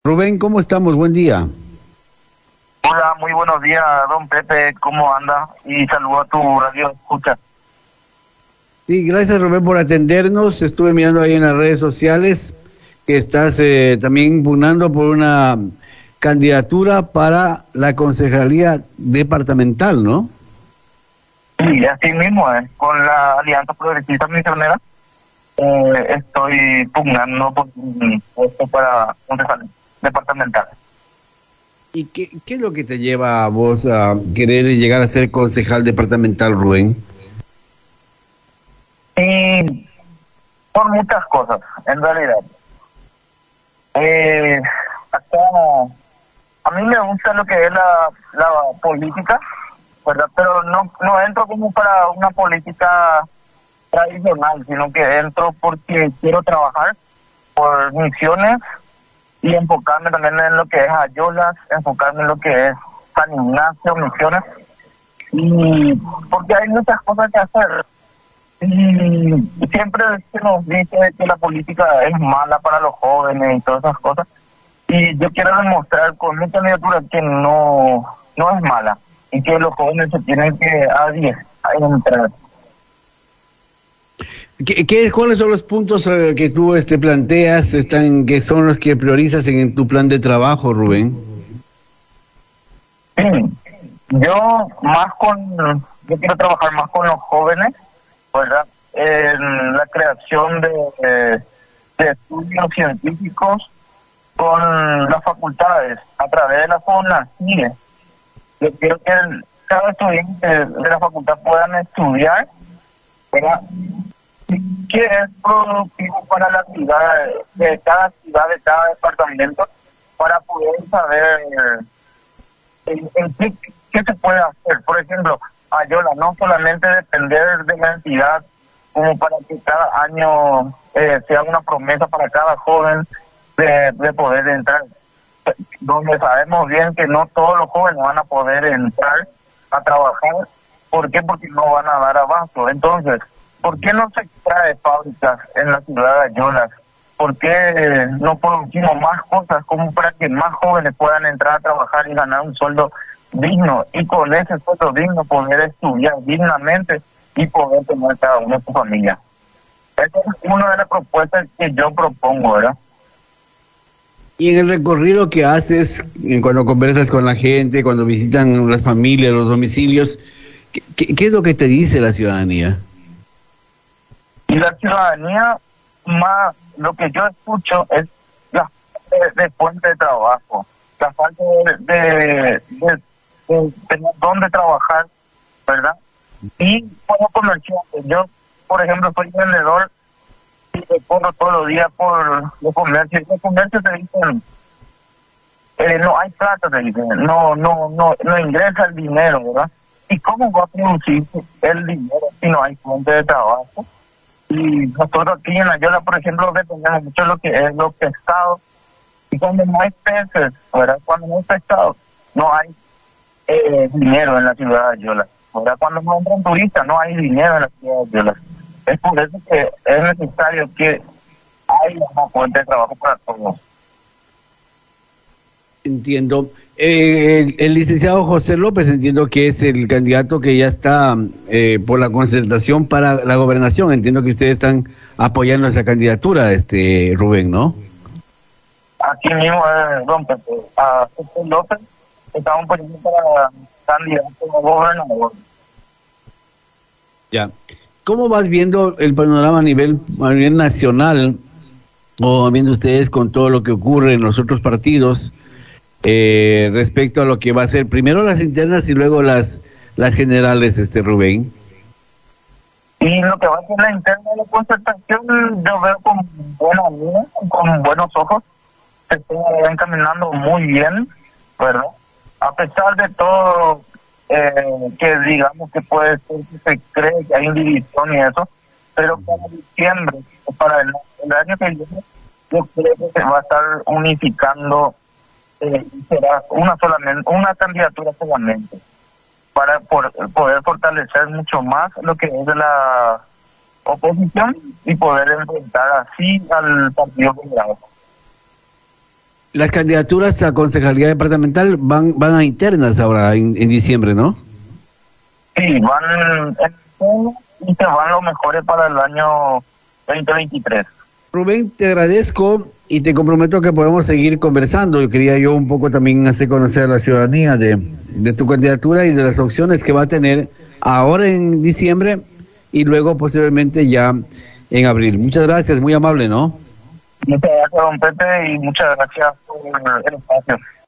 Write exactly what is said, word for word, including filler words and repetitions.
Rubén, ¿cómo estamos? Buen día. Hola, muy buenos días, don Pepe, ¿cómo anda? Y saludo a tu radio escucha. Sí, gracias Rubén por atendernos. Estuve mirando ahí en las redes sociales que estás eh, también impugnando por una candidatura para la concejalía departamental, ¿no? Sí, así mismo, eh, con la Alianza Progresista Misionera, eh, estoy pugnando por un puesto para concejal departamental. ¿Y qué, qué es lo que te lleva a vos a querer llegar a ser concejal departamental, Rubén? Y por muchas cosas, en realidad. Eh, acá, a mí me gusta lo que es la, la política, ¿verdad? Pero no, no entro como para una política tradicional, sino que entro porque quiero trabajar por misiones y enfocarme también en lo que es Ayolas, enfocarme en lo que es San Ignacio, misiones, y porque hay muchas cosas que hacer. Y siempre se nos dice que la política es mala para los jóvenes y todas esas cosas, y yo quiero demostrar con mi candidatura que no, no es mala, y que los jóvenes se tienen que adiestrar a entrar. ¿Qué, qué, ¿Cuáles son los puntos eh, que tú este, planteas, están, que son los que priorizas en, en tu plan de trabajo, Rubén? Sí, yo más con, yo quiero trabajar más con los jóvenes, ¿verdad? En la creación de, de, de estudios científicos con las facultades, a través de la FONACIE. Yo quiero que el, cada estudiante de, de la facultad puedan estudiar, ¿verdad?, qué es productivo para la ciudad, de cada ciudad, de cada departamento, para poder saber en, en qué, qué se puede hacer. Por ejemplo, Ayola, no solamente depender de la entidad como para que cada año eh, sea una promesa para cada joven de, de poder entrar, donde sabemos bien que no todos los jóvenes van a poder entrar a trabajar. ¿Por qué? Porque no van a dar abasto. Entonces, ¿por qué no se trae fábricas en la ciudad de Ayolas? ¿Por qué no producimos más cosas como para que más jóvenes puedan entrar a trabajar y ganar un sueldo digno, y con ese sueldo digno poder estudiar dignamente y poder tener cada uno de su familia? Esa es una de las propuestas que yo propongo, ¿verdad? Y en el recorrido que haces, en cuando conversas con la gente, cuando visitan las familias, los domicilios, ¿qué, qué, qué es lo que te dice la ciudadanía? Y la ciudadanía, más lo que yo escucho es la falta de, de fuente de trabajo, la falta de, de, de, de tener dónde trabajar, ¿verdad? Y como comerciante, yo, por ejemplo, soy vendedor y recorro todos los días por los comercios. Los comercios te dicen, eh, no hay plata, te dicen, no, no, no, no ingresa el dinero, ¿verdad? ¿Y cómo va a producirse el dinero si no hay fuente de trabajo? Y nosotros aquí en Ayola, por ejemplo, dependemos mucho de lo que es los pescados. Y cuando no hay peces, ¿verdad? Cuando no hay pescado, no hay eh, dinero en la ciudad de Ayola. ¿Verdad? Cuando no entran turistas, no hay dinero en la ciudad de Ayola. Es por eso que es necesario que haya una fuente de trabajo para todos. Entiendo. Eh, el, el licenciado José López, entiendo que es el candidato que ya está eh, por la concertación para la gobernación. Entiendo que ustedes están apoyando esa candidatura, este Rubén, ¿no? Aquí mismo, eh, don Pepe, a José López, estamos poniendo para candidato a gobernador. Ya. ¿Cómo vas viendo el panorama a nivel, a nivel nacional, o viendo ustedes con todo lo que ocurre en los otros partidos, eh, respecto a lo que va a ser primero las internas y luego las las generales, este Rubén? Y lo que va a ser la interna de la concertación, yo veo con buena línea, con buenos ojos, se está encaminando muy bien, ¿verdad? A pesar de todo, eh, que digamos que puede ser que se cree que hay división y eso, pero para diciembre, para el, el año que viene, yo creo que se va a estar unificando, eh, será una solamente, una candidatura solamente, para por, poder fortalecer mucho más lo que es de la oposición y poder enfrentar así al Partido Federal. Las candidaturas a concejalía departamental van van a internas ahora en, en diciembre, ¿no? Sí, van en- y se van los mejores para el año veinte veintitrés. Rubén, te agradezco y te comprometo que podemos seguir conversando. Yo quería yo un poco también hacer conocer a la ciudadanía de, de tu candidatura y de las opciones que va a tener ahora en diciembre y luego posiblemente ya en abril. Muchas gracias, muy amable, ¿no? Muchas gracias, don Pepe, y muchas gracias por el espacio.